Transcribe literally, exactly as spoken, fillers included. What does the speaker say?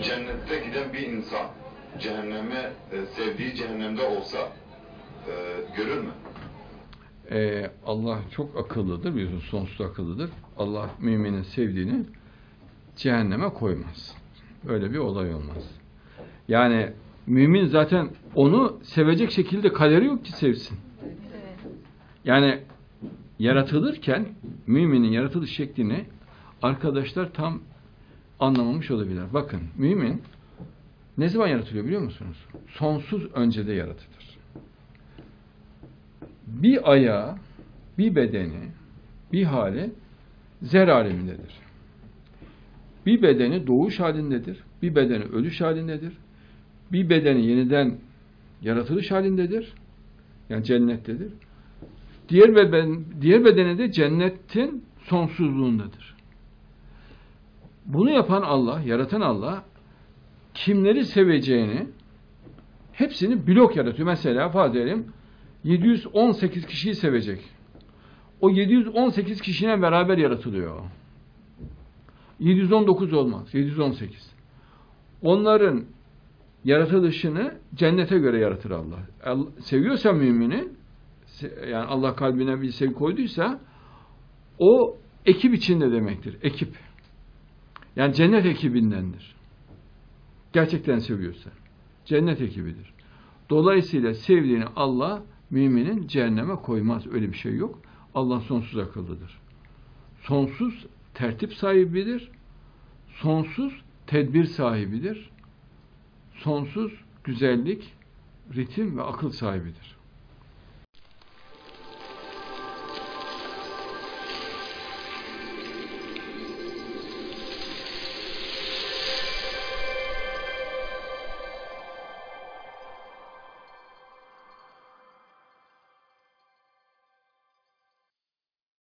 cennette giden bir insan cehenneme, e, sevdiği cehennemde olsa e, görür mü? Ee, Allah çok akıllıdır, biliyorsunuz sonsuz akıllıdır. Allah müminin sevdiğini cehenneme koymaz. Öyle bir olay olmaz. Yani mümin zaten onu sevecek şekilde kaderi yok ki sevsin. Yani yaratılırken müminin yaratılış şeklini arkadaşlar tam anlamamış olabilirler. Bakın, mümin ne zaman yaratılıyor biliyor musunuz? Sonsuz öncede yaratılır. Bir ayağı, bir bedeni, bir hali zer alemindedir. Bir bedeni doğuş halindedir, bir bedeni ölüş halindedir, bir bedeni yeniden yaratılış halindedir, yani cennettedir. Diğer beden, diğer bedeni de cennetin sonsuzluğundadır. Bunu yapan Allah, yaratan Allah, kimleri seveceğini, hepsini blok yaratıyor. Mesela farz edelim, yedi yüz on sekiz kişiyi sevecek. O yedi yüz on sekiz kişiyle beraber yaratılıyor. yedi yüz on dokuz olmaz, yedi yüz on sekiz. Onların yaratılışını cennete göre yaratır Allah. Allah seviyorsa mümini, yani Allah kalbine bir sevgi koyduysa, o ekip içinde demektir. Ekip. Yani cennet ekibindendir. Gerçekten seviyorsa. Cennet ekibidir. Dolayısıyla sevdiğini Allah müminin cehenneme koymaz. Öyle bir şey yok. Allah sonsuz akıllıdır. Sonsuz tertip sahibidir. Sonsuz tedbir sahibidir. Sonsuz güzellik, ritim ve akıl sahibidir.